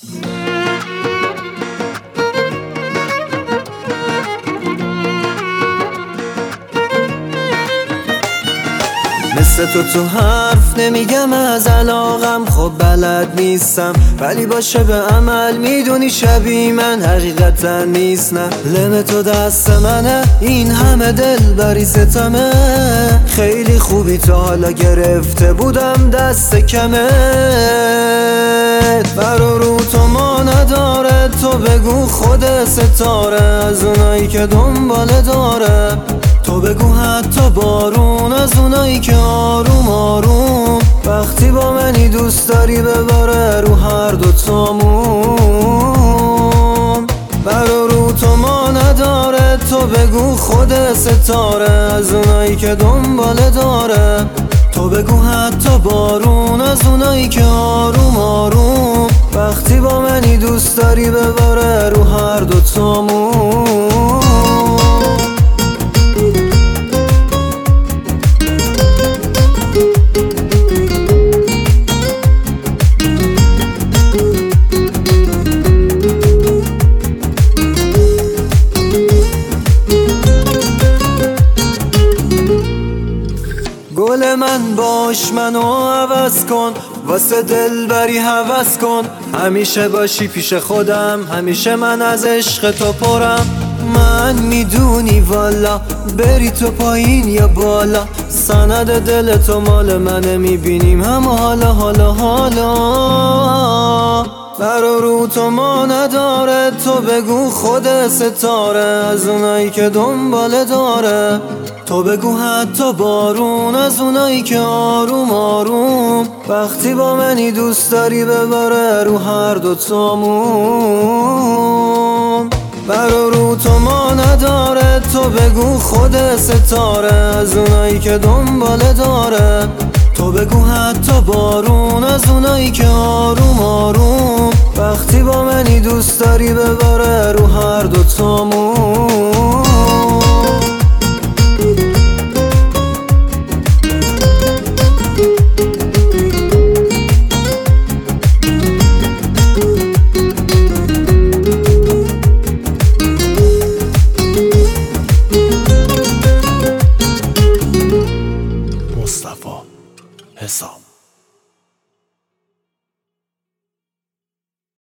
مثل تو حرف نمیگم از علاقم، خب بلد نیستم، ولی باشه به عمل میدونی شبیه من حقیقتا نیست. نه لم تو دست منه، این همه دل بری ستمه، خیلی خوبی تا حالا گرفته بودم دست کمه. برا رو تو ما نداره، تو بگو خود ستاره از اونایی که دنباله داره، تو بگو حتی بارون از اونایی که آروم آروم وقتی با منی دوست داری بباره رو هر دوتامون. برا رو تو ما نداره، تو بگو خود ستاره از اونایی که دنباله داره، تو بگو حتی بارون از اونایی که آروم آروم وقتی با منی دوست داری بباره رو هر دوتامون. گل من باش منو عوض کن، واسه دلبری هوس کن، همیشه باشی پیش خودم، همیشه من از عشق تو پرم. من میدونی والا بری تو پایین یا بالا، سند دل تو مال منه، میبینیم هم حالا حالا حالا. برا رو تو ما نداره، تو بگو خود ستاره از اونایی که دنباله داره، تو بگو حتی بارون از اونایی که آروم آروم وقتی با منی دوست داری بباره رو هر دوتامون. برا رو تو ما نداره، تو بگو خود ستاره از اونایی که دنباله داره، تو بگو حتی بارون از اونایی که آروم آروم وقتی با منی دوست داری بباره رو هر دوتامون.